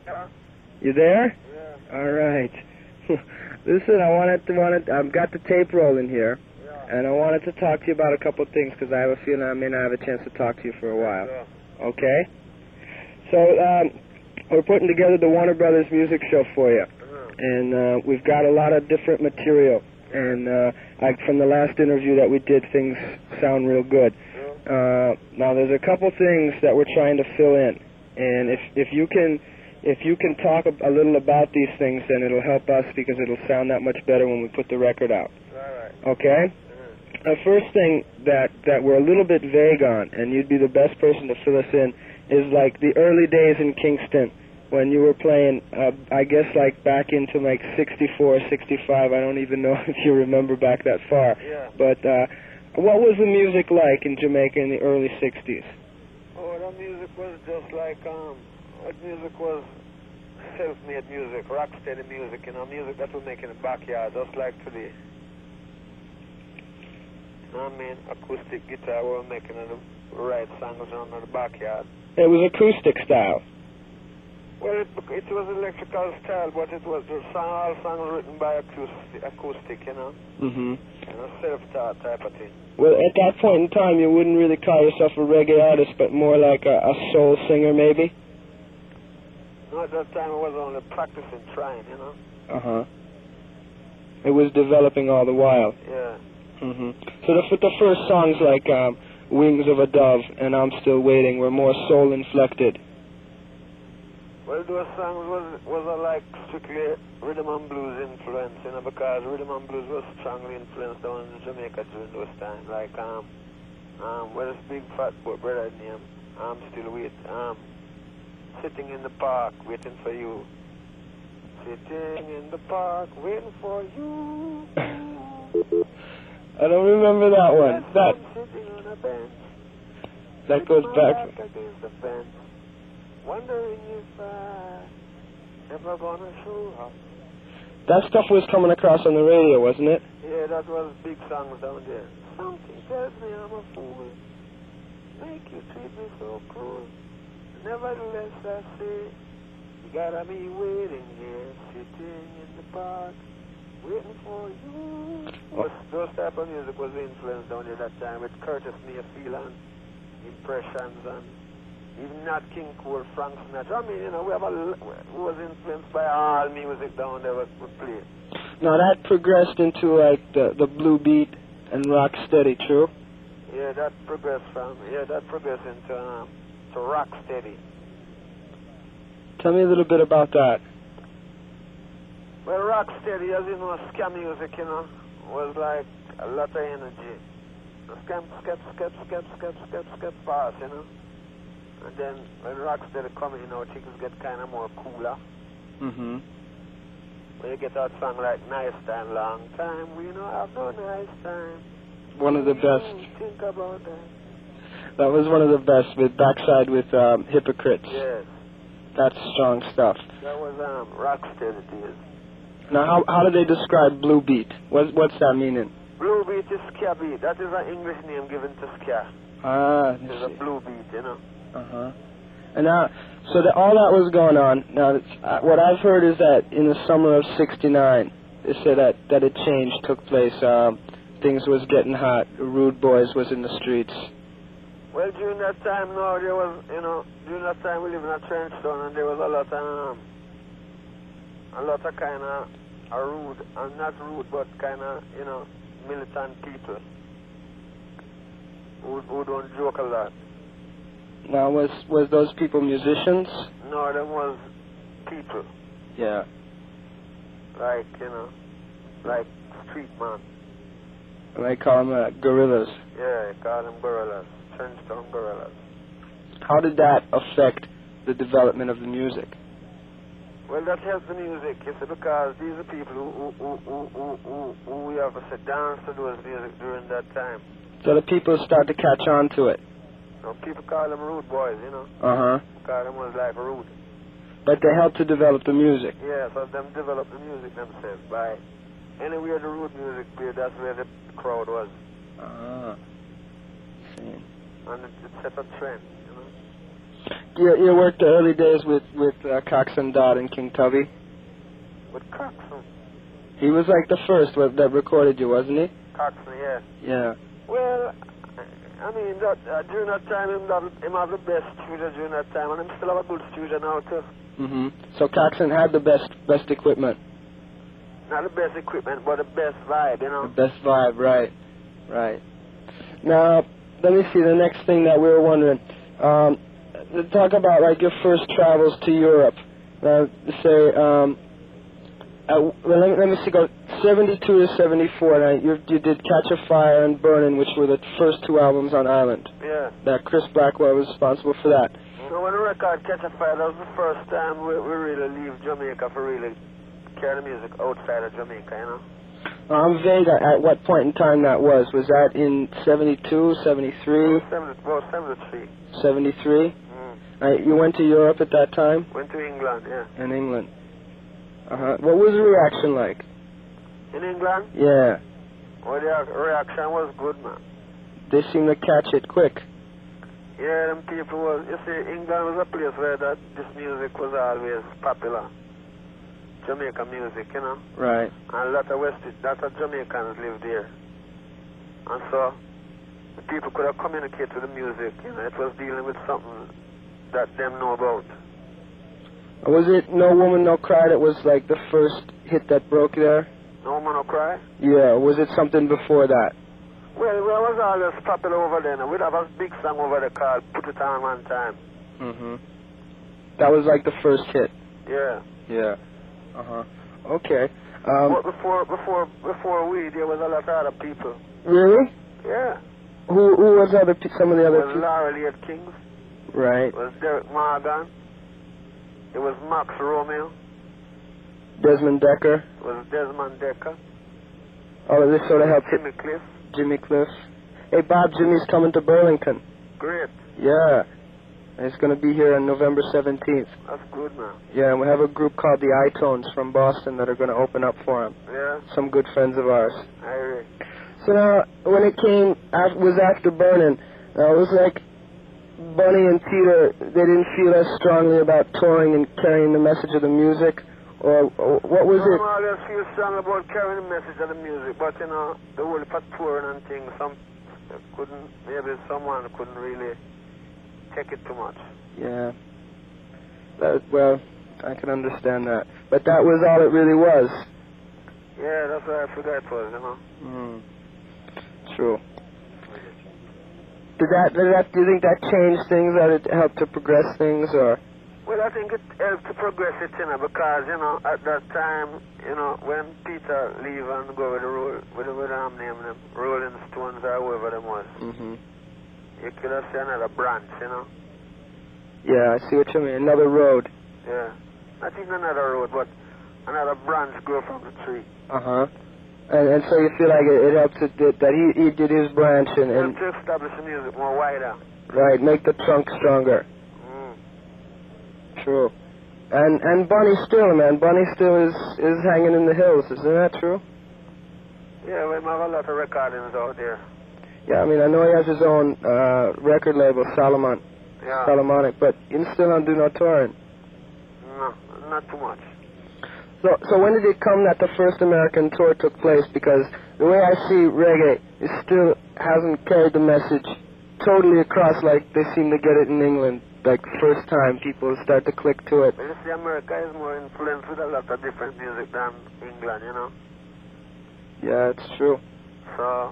You there? Yeah. All right. Listen, I've got the tape rolling here, and I wanted to talk to you about a couple of things because I have a feeling I may not have a chance to talk to you for a while. Yeah. Okay? So, we're putting together the Warner Brothers music show for you, and we've got a lot of different material, and from the last interview that we did, things sound real good. Now, there's a couple things that we're trying to fill in, and if you can talk a little about these things, then it'll help us because it'll sound that much better when we put the record out. All right. Okay? The first thing that we're a little bit vague on, and you'd be the best person to fill us in, is like the early days in Kingston when you were playing, I guess like back into like 64, 65. I don't even know if you remember back that far. Yeah. But what was the music like in Jamaica in the early 60s? Oh, that music was just like, that music was self-made music, rock-steady music, you know, music that we make in the backyard, just like today. You know what I mean? Acoustic guitar, we were making the right songs around in the backyard. It was acoustic style. Well, it was electrical style, but it was all songs written by acoustic, you know? Mm-hmm. You know, self-taught type of thing. Well, at that point in time, you wouldn't really call yourself a reggae artist, but more like a soul singer, maybe? No, at that time I was only practicing, trying, you know? Uh-huh. It was developing all the while. Yeah. Mm-hmm. So the first songs like Wings of a Dove and I'm Still Waiting were more soul-inflected. Well, those songs was like strictly rhythm and blues influence, you know, because rhythm and blues was strongly influenced down in Jamaica during those times. Like, well, this big fat brother named I'm Still Waiting, Sitting in the Park, Waiting for You. Sitting in the park, waiting for you. I don't remember that one. I'm sitting on a bench. That goes back. Against the fence, wondering if I ever gonna show up. That stuff was coming across on the radio, wasn't it? Yeah, that was big songs down there. Something tells me I'm a fool. Make you treat me so cruel. Nevertheless, I say, you gotta be waiting here, sitting in the park, waiting for you. Those type of music was influenced down there that time with Curtis Mayfield and Impressions and even Nat King Cole, Frank Sinatra. I mean, you know, we was influenced by all music down there we played. Now that progressed into like the blue beat and rock steady, true? Yeah, that progressed into to rock steady. Tell me a little bit about that. Well, rock steady, as you know, ska music, you know, was like a lot of energy. Skep, pass, you know. And then when rock steady come, you know, things get kind of more cooler. Mm-hmm. When you get that song like Nice Time, Long Time, we don't have no nice time. One of the best. Think about that. That was one of the best with Backside with Hypocrites. Yes. That's strong stuff. That was rock steady days. Now, how do they describe blue beat? What's that meaning? Blue beat is ska beat. That is an English name given to ska. Ah, it's a blue beat, you know. Uh-huh. And now, so all that was going on. Now, what I've heard is that in the summer of '69, they said that a change took place. Things was getting hot. Rude Boys was in the streets. Well, during that time, no, there was, you know, during that time we lived in a trench town, and there was a lot of kind of rude, and not rude, but kind of, you know, militant people who don't joke a lot. Now, was those people musicians? No, them was people. Yeah. Like, you know, like street man. And they call them guerrillas. Yeah, they call them guerrillas. Trench town guerrillas. How did that affect the development of the music? Well, that helped the music, you see, because these are people who we have to sit down to those music during that time. So the people start to catch on to it. You know, people call them rude boys, you know. Uh-huh. Call them was like rude. But they helped to develop the music. Yeah, so them develop the music themselves by anywhere the rude music played, that's where the crowd was. Ah. See. And it set a trend, you know. You worked the early days with Coxsone Dodd and King Tubby? With Coxsone. He was like the first that recorded you, wasn't he? Coxsone, yeah. Yeah. Well, I mean, during that time, him have the best studio during that time, and him still have a good studio now, too. Mm-hmm. So Coxsone had the best equipment. Not the best equipment, but the best vibe, you know. The best vibe, right. Right. Now, let me see, the next thing that we were wondering. Talk about, like, your first travels to Europe. Let me see, go 72 to 74. Now, you did Catch a Fire and Burnin', which were the first two albums on Island. Yeah. That Chris Blackwell was responsible for that. So when the record Catch a Fire, that was the first time we really leave Jamaica for really carry the music outside of Jamaica, you know? I'm vague at what point in time that was. Was that in 72, 73? 73. 73? You went to Europe at that time? Went to England, yeah. In England. Uh-huh. What was the reaction like? In England? Yeah. Well, the reaction was good, man. They seemed to catch it quick. Yeah, them people was... You see, England was a place where this music was always popular. Jamaican music, you know? Right. And a lot of Jamaicans lived there. And so, the people could have communicated with the music, you know? It was dealing with something that them know about. Was it No Woman, No Cry that was like the first hit that broke there? No Woman, No Cry? Yeah, was it something before that? Well, it was always popular over there. We'd have a big song over there called Put It On One Time. Mm-hmm. That was like the first hit? Yeah. Yeah. Uh-huh. Okay. But before we, there was a lot of other people. Really? Yeah. Who was some of the other people? It was Laura Elliott Kings. Right. It was Derek Morgan. It was Max Romeo. Desmond Decker. It was Desmond Decker. Oh, this sort of helped. Jimmy Cliff. Jimmy Cliff. Hey, Bob, Jimmy's coming to Burlington. Great. Yeah. He's going to be here on November 17th. That's good, man. Yeah, and we have a group called the I-Tones from Boston that are going to open up for him. Yeah. Some good friends of ours. I agree. So now, when it was after Burnin', it was like Bunny and Peter, they didn't feel as strongly about touring and carrying the message of the music, or what was it? I just feel strong about carrying the message of the music, but you know, the whole for touring and things, maybe someone couldn't really take it too much. Yeah. Well, I can understand that. But that was all it really was. Yeah, that's what I forgot it was, you know. True. Do you think that changed things, that it helped to progress things, or? Well, I think it helped to progress it, you know, because, you know, at that time, you know, when Peter leave and go with the name them, Rolling Stones or whoever them was, you could have seen another branch, you know. Yeah, I see what you mean. Another road. Yeah. Not even another road, but another branch grow from the tree. Uh-huh. And so you feel like it helps that he did his branch and to establish the music more wider. Right, make the trunk stronger. True. And Bunny still, man. Bunny still is hanging in the hills. Isn't that true? Yeah, we have a lot of recordings out there. Yeah, I mean, I know he has his own record label, Solomon. Yeah. Solomonic, but he still don't do no touring. No, not too much. So when did it come that the first American tour took place? Because the way I see reggae, it still hasn't carried the message totally across like they seem to get it in England. Like first time people start to click to it. Well, you see, America is more influenced with a lot of different music than England, you know? Yeah, it's true. So,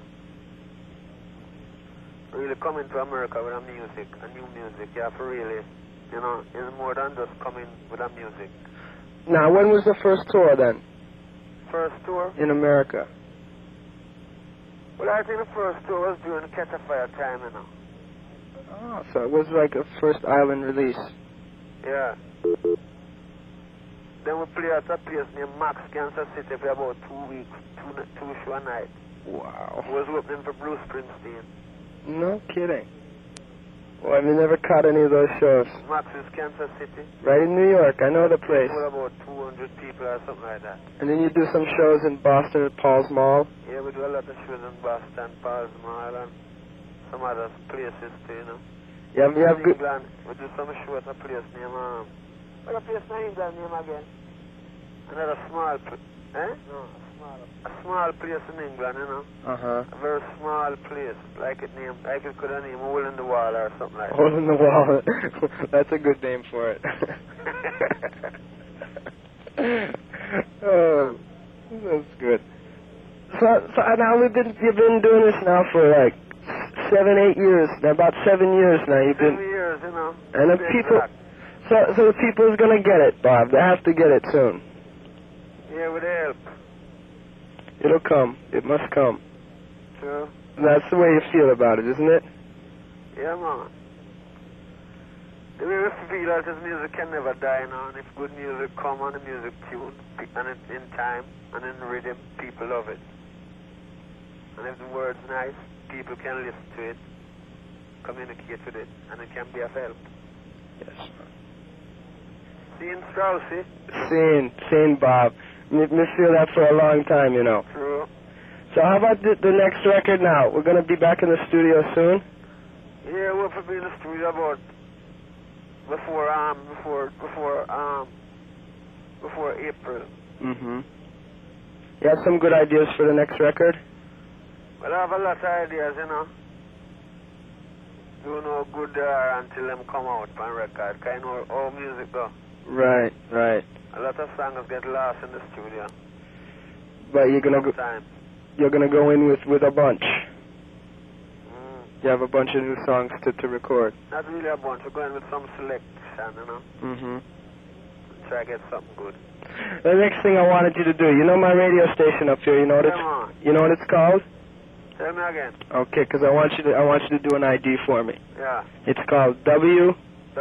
really coming to America with a new music, you have to really, you know, it's more than just coming with a music. Now, when was the first tour then? First tour? In America. Well, I think the first tour was during Catch a Fire time, you know. Oh, so it was like a first island release. Yeah. Then we played at a place named Max, Kansas City for about 2 weeks, two show a night. Wow. We was opening for Bruce Springsteen. No kidding. Well, I've never caught any of those shows. Max is Kansas City. Right in New York, I know the place. With about 200 people or something like that. And then you do some shows in Boston at Paul's Mall? Yeah, we do a lot of shows in Boston, Paul's Mall, and some other places too, you know. You have good... England. We do some show at a place named, what a place in England name again? Another small, No, a small place in England, you know. Uh-huh. A very small place, like it could have named Hole in the Wall or something like that. Hole in the Wall. That's a good name for it. Oh, that's good. So now you've been doing this now for like 7, 8 years. About 7 years now. You've been 7 years, you know. And the people. So the people is gonna get it, Bob. They have to get it soon. Yeah, with help. It'll come. It must come. True. That's the way you feel about it, isn't it? Yeah, man. The way we feel that this music can never die now, and if good music come on the music tune, and it's in time, and in rhythm, people love it. And if the word's nice, people can listen to it, communicate with it, and it can be of help. Yes. Seeing Straussy? Seen, Bob. Me feel that for a long time, you know. True. So how about the next record now? We're going to be back in the studio soon? Yeah, we'll be in the studio about before April. Mm-hmm. You have some good ideas for the next record? Well, I have a lot of ideas, you know. You know good until them come out on record. Kind of all music go. Right. A lot of songs get lost in the studio. But you're gonna go in with a bunch. You have a bunch of new songs to record. Not really a bunch. We're going with some selection, you know. Mm-hmm. Try to get something good. The next thing I wanted you to do, you know my radio station up here. You know what it's called? Tell me again. Okay, because I want you to do an ID for me. Yeah. It's called WRUV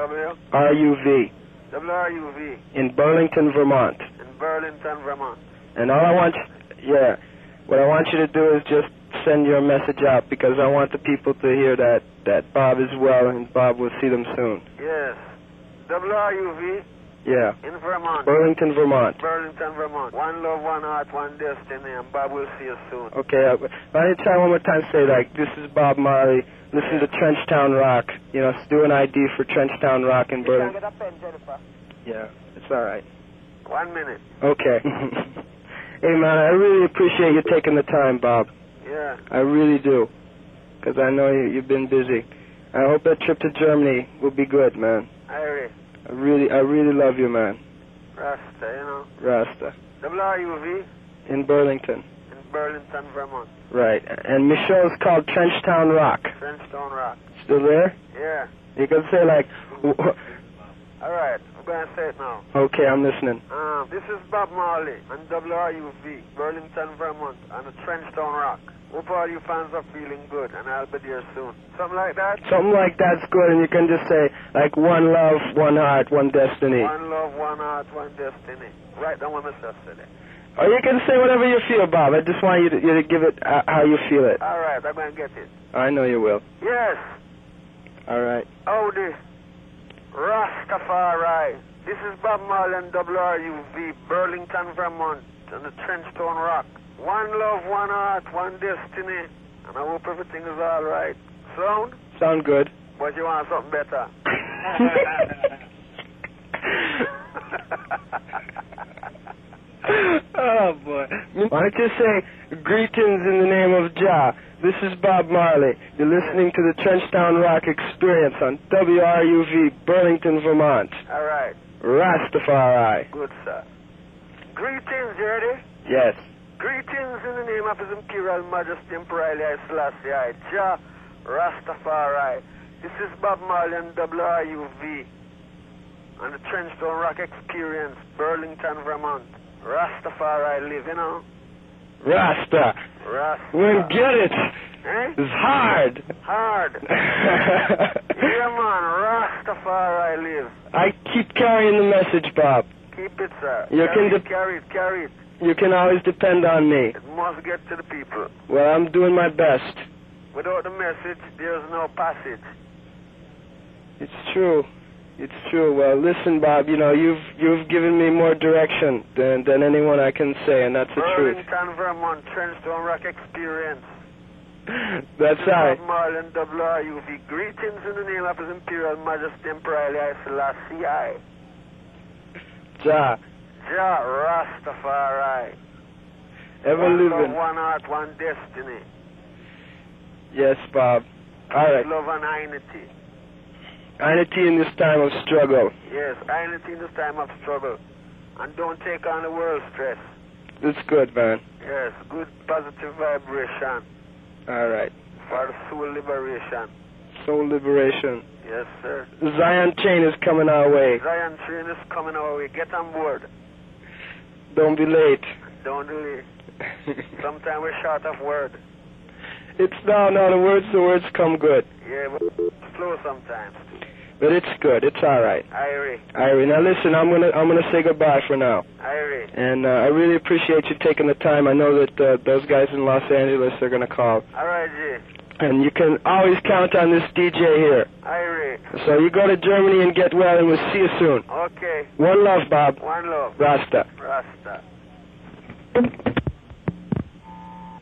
WRUV in Burlington, Vermont. in Burlington, Vermont. And what I want you to do is just send your message out, because I want the people to hear that Bob is well and Bob will see them soon. Yes. WRUV Yeah. in Vermont. Burlington, Vermont. Burlington, Vermont. One love, one heart, one destiny, and Bob will see you soon. Okay, why don't you try one more time, say like, this is Bob Marley, listen to Trenchtown Rock, you know, do an ID for Trenchtown Rock in Burlington. Get a pen, Jennifer. Yeah, it's alright. 1 minute. Okay. Hey man, I really appreciate you taking the time, Bob. Yeah. I really do, because I know you've been busy. I hope that trip to Germany will be good, man. I really love you, man. Rasta, you know. Rasta. WRUV in Burlington. in Burlington, Vermont. Right. And Michelle's called Trenchtown Rock. Trenchtown Rock. Still there? Yeah. You can say like... All right. I'm going to say it now. Okay, I'm listening. This is Bob Marley on WRUV, Burlington, Vermont, on the Trenchtown Rock. Hope all you fans are feeling good, and I'll be there soon. Something like that? Something like that's good, and you can just say, like, one love, one heart, one destiny. One love, one heart, one destiny. Write down what myself said it. Or you can say whatever you feel, Bob. I just want you to give it how you feel it. All right, I'm going to get it. I know you will. Yes. All right. Howdy. Rastafari. This is Bob Marley on WRUV, Burlington, Vermont, on the Trenchtown Rock. One love, one heart, one destiny. And I hope everything is all right. Sound good. But you want something better. Oh, boy. Why don't you say, greetings in the name of Jah. This is Bob Marley. You're listening to the Trenchtown Rock Experience on WRUV, Burlington, Vermont. All right. Rastafari. Good, sir. Greetings, you ready? Yes. Greetings in the name of His Imperial Majesty Emperor Haile Selassie I, Jah Rastafari. This is Bob Marley on WRUV on the Trenchtown Rock Experience, Burlington, Vermont. Rastafari live, you know? Rasta. We'll get it. Eh? It's hard. Hard. Yeah, man. Rastafari live. I keep carrying the message, Bob. Keep it, sir. You Carry it. You can always depend on me. It must get to the people. Well, I'm doing my best. Without the message, there's no passage. It's true. It's true. Well, listen, Bob, you know, you've given me more direction than anyone I can say, and that's the truth. Burlington, Vermont, Trenchtown Rock Experience. That's right. Marlon WRUV. Greetings in the name of His Imperial Majesty Emperor Haile Selassie I. Ja. Jah Rastafari. Ever One living. love, one heart, one destiny. Yes, Bob. All right. Love and unity. Unity in this time of struggle. Yes, unity in this time of struggle. And don't take on the world stress. That's good, man. Yes, good positive vibration All right. for the soul liberation. Soul liberation. Yes, sir. The Zion chain is coming our way. Zion train is coming our way. Get on board. Don't be late. Don't delay. Sometimes we're short of word. It's no, the words come good. Yeah, but slow sometimes. But it's good. It's all right. Irie. Now listen, I'm gonna say goodbye for now. Irie. And I really appreciate you taking the time. I know that those guys in Los Angeles are gonna call. All right, G. And you can always count on this DJ here. Irie. So you go to Germany and get well, and we'll see you soon. Okay. One love, Bob. One love. Rasta. Rasta.